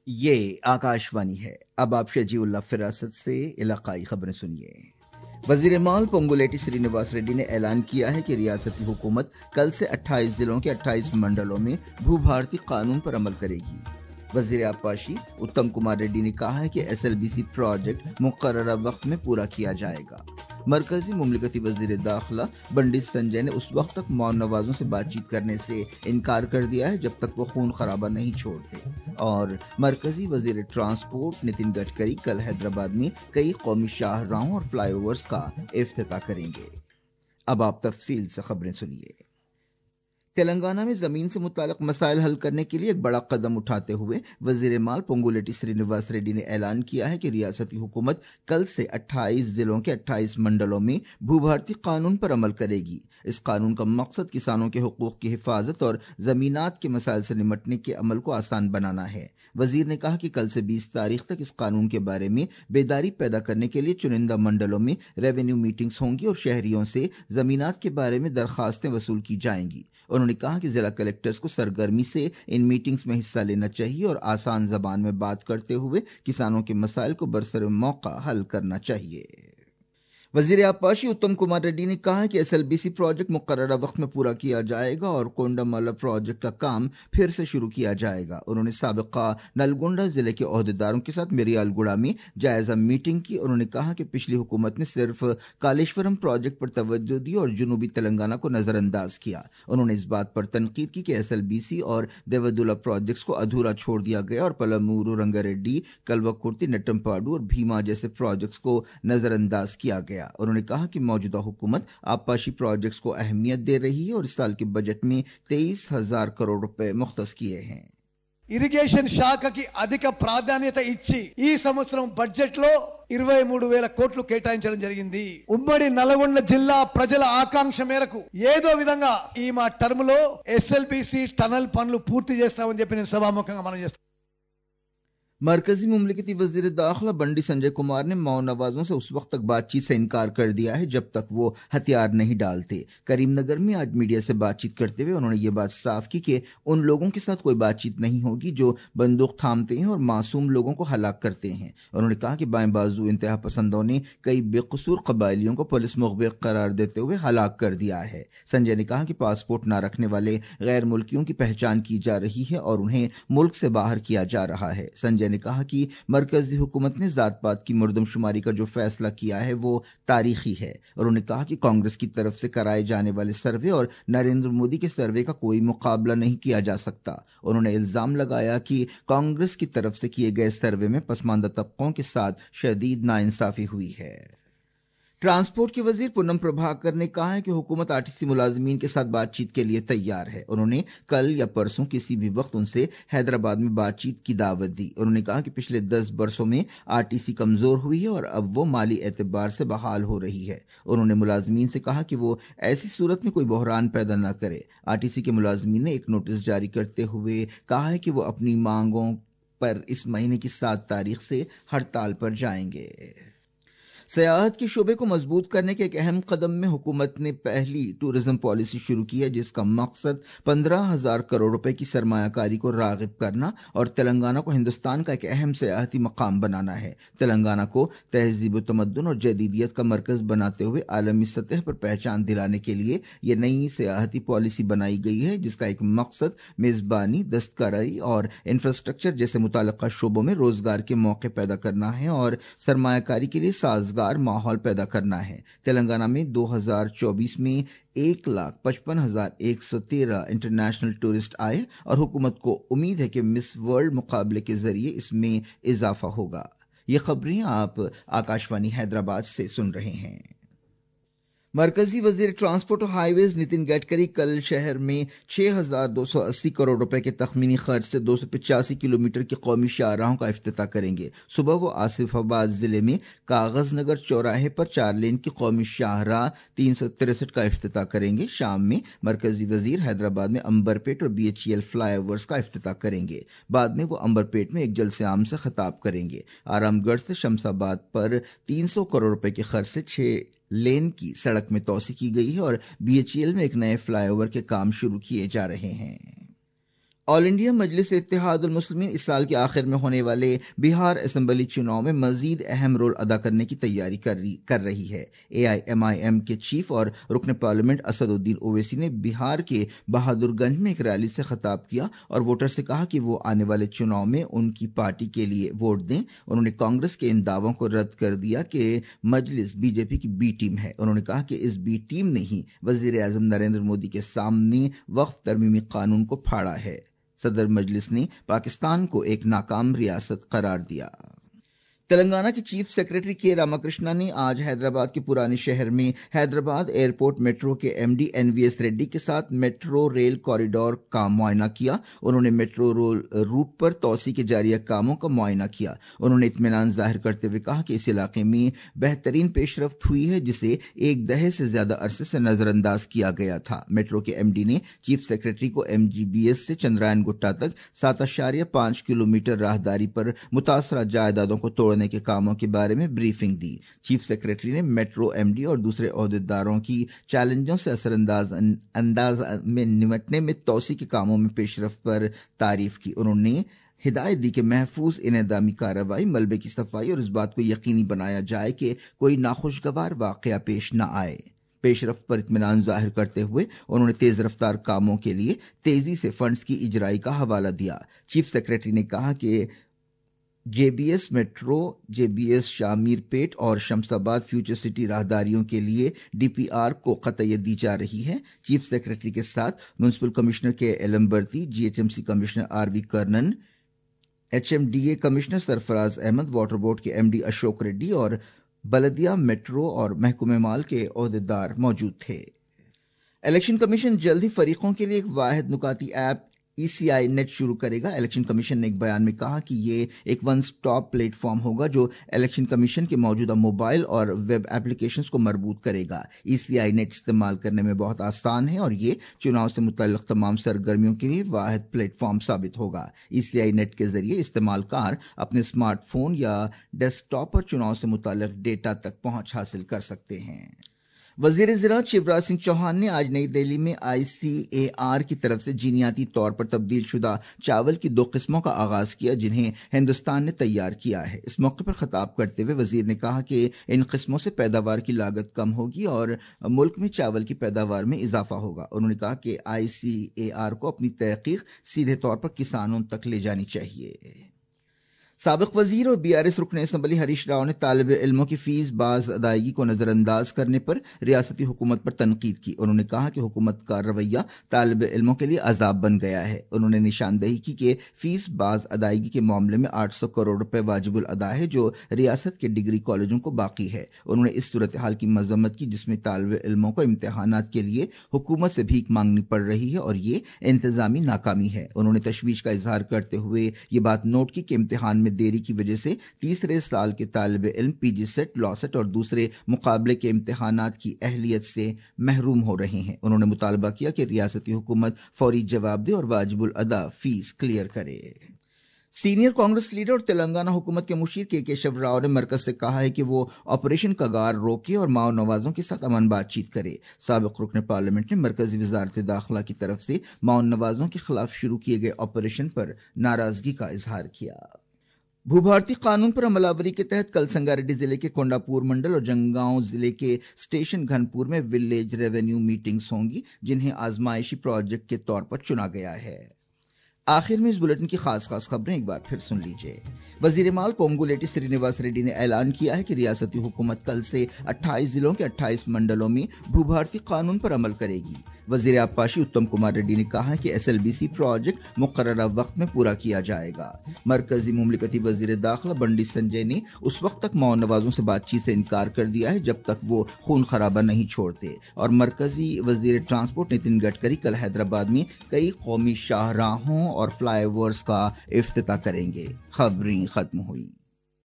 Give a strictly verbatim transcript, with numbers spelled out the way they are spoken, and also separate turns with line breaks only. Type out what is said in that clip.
ये आकाशवाणी है। अब आप शजीउल्लाह फिरासत से इलाकाई खबरें सुनिए। वजीर माल पोंगुलेटी श्रीनिवास रेड्डी ने ऐलान किया है कि रियासती हुकूमत कल से अट्ठाईस जिलों के अट्ठाईस मंडलों में भू भारती कानून पर अमल करेगी। वजीर आबपाशी उत्तम कुमार रेड्डी ने कहा है कि S L B C project मुकर्ररा वक्त में पूरा किया जाएगा। मरकजी मुमलिकती वजीर दाखिला बंडी संजय ने उस वक्त तक मौन नवाजों से बातचीत करने से इनकार कर दिया है जब तक वो खून खराबा नहीं छोड़ते। और मरकजी वजीर ट्रांसपोर्ट नितिन गडकरी कल हैदराबाद में कई कौमी शाहराहों और फ्लाईओवर्स का इफ्तिताह करेंगे। अब आप तफसील से खबरें सुनिए। तेलंगाना में जमीन से मुताल्लिक मसाइल हल करने के लिए एक बड़ा कदम उठाते हुए वजीर माल पोंगुलेटी श्रीनिवास रेड्डी ने ऐलान किया है कि रियासती हुकूमत कल से अट्ठाईस जिलों के अट्ठाईस मंडलों में भूभारती कानून पर अमल करेगी। इस कानून का मकसद किसानों के हुकूक की हिफाजत और जमीनात के मसाइल से निमटने के अमल को आसान बनाना है। वजीर ने कहा कि कल से बीस तारीख तक इस कानून के बारे में बेदारी पैदा करने के लिए चुनिंदा मंडलों में रेवेन्यू मीटिंग्स होंगी और शहरियों से जमीनात के बारे में दरखास्तें वसूल की जाएंगी। उन्होंने कहा कि जिला कलेक्टर्स को सरगर्मी से इन मीटिंग्स में हिस्सा लेना चाहिए और आसान जबान में बात करते हुए किसानों के मसाइल को बरसर मौका हल करना चाहिए। वजीर आबपाशी उत्तम कुमार रेड्डी ने कहा है कि S L B C project मुकर्ररा वक्त में पूरा किया जाएगा और कोंडामल्ला प्रोजेक्ट का काम फिर से शुरू किया जाएगा। उन्होंने साबिका नलगोंडा जिले के ओहदेदारों के साथ मिरियालगुड़ा में जायजा मीटिंग की। उन्होंने कहा कि पिछली हुकूमत ने सिर्फ कालेश्वरम प्रोजेक्ट पर तवज्जो दी और जुनूबी तेलंगाना को नजरअंदाज किया। उन्होंने इस बात पर तनकीद की कि एस एल बी सी और देवदुल्ला प्रोजेक्ट्स को अधूरा छोड़ दिया गया और पलमूरू, रंगारेड्डी, कल्वकुर्ती, नट्टमपाडू और भीमा जैसे प्रोजेक्ट्स को नजरअंदाज किया गया। उन्होंने कहा कि मौजूदा हुकूमत आबपाशी प्रोजेक्ट्स को अहमियत दे रही है और इस साल के बजट में तेईस हजार करोड़ रुपए मुख्तस किए हैं।
ఇరిగేషన్ శాఖకి అధిక ప్రాధాన్యత ఇచ్చి ఈ సంవత్సరం బడ్జెట్ లో ఇరవై మూడు వేల కోట్లు కేటాయించడం జరిగింది. ఉమ్మడి నల్గొండ జిల్లా ప్రజల ఆకాంక్ష మేరకు ఏదో విధంగా ఈ మా టర్మ్ లో S L B C tunnel పనులు పూర్తి చేస్తామని చెప్పి నేను సభాముఖంగా మనం చేస్తాను।
मरकजी मुमलिकती वजीर दाखिला बंडी संजय कुमार ने मौन नवाजों से उस वक्त तक बातचीत से इनकार कर दिया है जब तक वो हथियार नहीं डालते। करीमनगर में आज मीडिया से बातचीत करते हुए उन्होंने ये बात साफ की कि उन लोगों के साथ कोई बातचीत नहीं होगी जो बंदूक थामते हैं और मासूम लोगों को हलाक करते हैं। उन्होंने कहा कि बाएं बाजू इंतहा पसंदों ने कई बेकसूर कबायलियों को पुलिस मुखबिर करार देते हुए हलाक कर दिया है। संजय ने कहा कि पासपोर्ट न रखने वाले गैर मुल्कियों की पहचान की जा रही है और उन्हें मुल्क से बाहर किया जा रहा है। संजय ने कहा कि मरकजी हुकूमत ने जात पात की मर्दमशुमारी का जो फैसला किया है वो तारीखी है। उन्होंने कहा कि कांग्रेस की तरफ से कराए जाने वाले सर्वे और नरेंद्र मोदी के सर्वे का कोई मुकाबला नहीं किया जा सकता। उन्होंने इल्जाम लगाया कि कांग्रेस की तरफ से किए गए सर्वे में पसमानदा तबकों के साथ शदीद नाइंसाफी हुई है। ट्रांसपोर्ट के वजीर पूनम प्रभाकर ने कहा है कि हुकूमत आरटीसी मुलाजमीन के साथ बातचीत के लिए तैयार है। उन्होंने कल या परसों किसी भी वक्त उनसे हैदराबाद में बातचीत की दावत दी। उन्होंने कहा कि पिछले दस बरसों में आरटीसी कमजोर हुई है और अब वो माली एतबार से बहाल हो रही है। उन्होंने मुलाजमीन से कहा कि वो ऐसी सूरत में कोई बहरान पैदा न करे। आरटीसी के मुलाजमीन ने एक नोटिस जारी करते हुए कहा है कि वो अपनी मांगों पर इस महीने की सात तारीख से हड़ताल पर जाएंगे। सयाहत के शोबे को मजबूत करने के एक अहम कदम में हुकूमत ने पहली टूरिज्म पॉलिसी शुरू की है जिसका मकसद पंद्रह हजार करोड़ रुपए की सरमायाकारी को रागिब करना और तेलंगाना को हिंदुस्तान का एक अहम सयाहती मकाम बनाना है। तेलंगाना को तहजीब व तमद्दुन और जदीदियत का मरकज बनाते हुए आलमी सतह पर पहचान दिलाने के लिए यह नई सयाहती पॉलिसी बनाई गई है जिसका एक मकसद मेजबानी, दस्तकारी और इंफ्रास्ट्रक्चर जैसे मुताल्लिका शोबों में रोजगार के मौके पैदा करना है और सरमायाकारी के लिए साजगार माहौल पैदा करना है। तेलंगाना में दो हजार चौबीस में एक लाख पचपन हजार एक सौ तेरह इंटरनेशनल टूरिस्ट आए और हुकूमत को उम्मीद है कि मिस वर्ल्ड मुकाबले के जरिए इसमें इजाफा होगा। ये खबरें आप आकाशवाणी हैदराबाद से सुन रहे हैं। मरकजी वजीर ट्रांसपोर्ट और हाईवेज नितिन गडकरी कल शहर में छह हजार दो सौ अस्सी करोड़ रुपए के तखमीनी खर्च से दो सौ पचासी किलोमीटर की कौमी शाहराहों का इफ्तिताह करेंगे। सुबह वो आसिफाबाद जिले में कागज नगर चौराहे पर चार लेन की कौमी शाहराह तीन सौ तिरसठ का इफ्तिताह करेंगे। शाम में मरकजी वजीर हैदराबाद में अंबरपेट और B H E L flyovers का इफ्तिताह करेंगे। बाद में वो अंबरपेट में एक जलसे आम से खिताब करेंगे। आरामगढ़ से शमशाबाद पर तीन सौ करोड़ रुपए के खर्च से छह लेन की सड़क में तोसी की गई है और बी एच ई एल में एक नए फ्लाईओवर के काम शुरू किए जा रहे हैं। آل انڈیا مجلس اتحاد المسلمین اس سال کے آخر میں ہونے والے بہار اسمبلی چناؤ میں مزید اہم رول ادا کرنے کی تیاری کر رہی کر رہی ہے A I M I M کے چیف اور رکن پارلیمنٹ اسد الدین اویسی نے بہار کے بہادر گنج میں ایک ریلی سے خطاب کیا اور ووٹر سے کہا کہ وہ آنے والے چناؤ میں ان کی پارٹی کے لیے ووٹ دیں. انہوں نے کانگریس کے ان دعووں کو رد کر دیا کہ مجلس بی جے پی کی بی ٹیم ہے. انہوں نے کہا کہ اس بی ٹیم نے ہی وزیر اعظم نریندر مودی کے سامنے وقف ترمیمی قانون کو پھاڑا ہے. صدر مجلس نے پاکستان کو ایک ناکام ریاست قرار دیا. تلنگانہ کے چیف سیکرٹری کے راماکرشنا نے آج حیدرآباد کے پرانے شہر میں حیدرآباد ایئرپورٹ میٹرو کے M D N V S Reddy کے ساتھ میٹرو ریل کوریڈور کا معائنہ کیا. انہوں نے میٹرو روٹ پر توسیع کے جاری کاموں کا معائنہ کیا. انہوں نے اطمینان ظاہر کرتے ہوئے کہا کہ اس علاقے میں بہترین پیش رفت ہوئی ہے جسے ایک دہے سے زیادہ عرصے سے نظر انداز کیا گیا تھا. میٹرو کے ایم ڈی نے چیف سیکرٹری کو ایم جی بی ایس سے چندرائن گٹا تک سات اشاریہ پانچ کلو میٹر راہداری پر متاثرہ جائیدادوں کو توڑنے کے کاموں کے بارے میں بریفنگ دی. چیف سیکرٹری نے میٹرو ایم ڈی اور دوسرے عہدیداروں کی چیلنجوں سے اثر انداز انداز میں نمٹنے میں توسیع کے کاموں میں پیش رفت پر تعریف کی. انہوں نے ہدایت دی کہ محفوظ انہدامی کارروائی، ملبے کی صفائی اور اس بات کو یقینی بنایا جائے کہ کوئی ناخوشگوار واقعہ پیش نہ آئے. پیش رفت پر اطمینان ظاہر کرتے ہوئے انہوں نے تیز رفتار کاموں کے لیے تیزی سے فنڈز کی اجرائی کا حوالہ دیا. چیف سیکرٹری نے کہا کہ J B S metro, J B S Shamirpet اور شمس آباد فیوچر سٹی راہداریوں کے لیے ڈی پی آر کو قطعیت دی جا رہی ہے. چیف سیکرٹری کے ساتھ میونسپل کمشنر کے Ilambarithi, G H M C commissioner R V Karnan, H M D A commissioner Sarfaraz Ahmed, water board کے ایم ڈی اشوک ریڈی اور بلدیہ میٹرو اور محکمہ مال کے عہدیدار موجود تھے. الیکشن کمیشن جلد ہی فریقوں کے لیے ایک واحد نکاتی ایپ ای سی آئی نیٹ شروع کرے گا. الیکشن کمیشن نے ایک بیان میں کہا کہ یہ ایک ون سٹاپ پلیٹ فارم ہوگا جو الیکشن کمیشن کے موجودہ موبائل اور ویب ایپلیکیشنز کو مربوط کرے گا. ای سی آئی نیٹ استعمال کرنے میں بہت آسان ہے اور یہ چناؤ سے متعلق تمام سرگرمیوں کے لیے واحد پلیٹ فارم ثابت ہوگا. ای سی آئی نیٹ کے ذریعے استعمال کار اپنے اسمارٹ فون یا ڈیسک ٹاپ پر چناؤ سے متعلق ڈیٹا تک پہنچ حاصل کر سکتے ہیں. وزیر زراعت شیوراج سنگھ چوہان نے آج نئی دہلی میں آئی سی اے آر کی طرف سے جینیاتی طور پر تبدیل شدہ چاول کی دو قسموں کا آغاز کیا جنہیں ہندوستان نے تیار کیا ہے. اس موقع پر خطاب کرتے ہوئے وزیر نے کہا کہ ان قسموں سے پیداوار کی لاگت کم ہوگی اور ملک میں چاول کی پیداوار میں اضافہ ہوگا. انہوں نے کہا کہ آئی سی اے آر کو اپنی تحقیق سیدھے طور پر کسانوں تک لے جانی چاہیے. سابق وزیر اور بی آر ایس رکن اسمبلی ہریش راؤ نے طالب علموں کی فیس باز ادائیگی کو نظر انداز کرنے پر ریاستی حکومت پر تنقید کی. انہوں نے کہا کہ حکومت کا رویہ طالب علموں کے لیے عذاب بن گیا ہے. انہوں نے نشاندہی کی کہ فیس باز ادائیگی کے معاملے میں آٹھ سو کروڑ روپے واجب الادا ہے جو ریاست کے ڈگری کالجوں کو باقی ہے. انہوں نے اس صورتحال کی مذمت کی جس میں طالب علموں کو امتحانات کے لیے حکومت سے بھیک مانگنی پڑ رہی ہے اور یہ انتظامی ناکامی ہے. انہوں نے تشویش کا اظہار کرتے ہوئے یہ بات نوٹ کی کہ امتحان میں دیری کی وجہ سے تیسرے سال کے طالب علم پی جی سیٹ، لا سیٹ اور دوسرے مقابلے کے امتحانات کی اہلیت سے محروم ہو رہے ہیں. انہوں نے مطالبہ کیا کہ ریاستی حکومت فوری جواب دے اور واجب الادا فیس کلیئر کرے. سینئر کانگریس لیڈر اور تلنگانہ حکومت کے مشیر کے کیشو راؤ نے مرکز سے کہا ہے کہ وہ آپریشن کگار روکے اور ماؤ نوازوں کے ساتھ امن بات چیت کرے. سابق رکن پارلیمنٹ نے مرکزی وزارت داخلہ کی طرف سے ماؤ نوازوں کے خلاف شروع کیے گئے آپریشن پر ناراضگی کا اظہار کیا. بھوبھارتی قانون پر عمل آوری کے تحت کل سنگاریڈی ضلع کے کونڈاپور منڈل اور جنگاؤں ضلع کے اسٹیشن گھنپور میں ولیج ریونیو میٹنگز ہوں گی جنہیں آزمائشی پروجیکٹ کے طور پر چنا گیا ہے. آخر میں اس بلیٹن کی خاص خاص خبریں ایک بار پھر سن لیجیے. وزیر مال پونگولیٹی سرینیواس ریڈی نے اعلان کیا ہے کہ ریاستی حکومت کل سے اٹھائیس ضلعوں کے اٹھائیس منڈلوں میں بھوبھارتی قانون پر عمل کرے گی. وزیر آبپاشی اتم کمار ریڈی نے کہا ہے کہ S L B C project مقررہ وقت میں پورا کیا جائے گا. مرکزی مملکتی وزیر داخلہ بنڈی سنجے نے اس وقت تک ماؤ نوازوں سے بات چیت سے انکار کر دیا ہے جب تک وہ خون خرابہ نہیں چھوڑتے. اور مرکزی وزیر ٹرانسپورٹ نتن گڈکری کل حیدرآباد میں کئی قومی شاہراہوں اور فلائی اوورز کا افتتاح کریں گے. خبریں ختم ہوئی.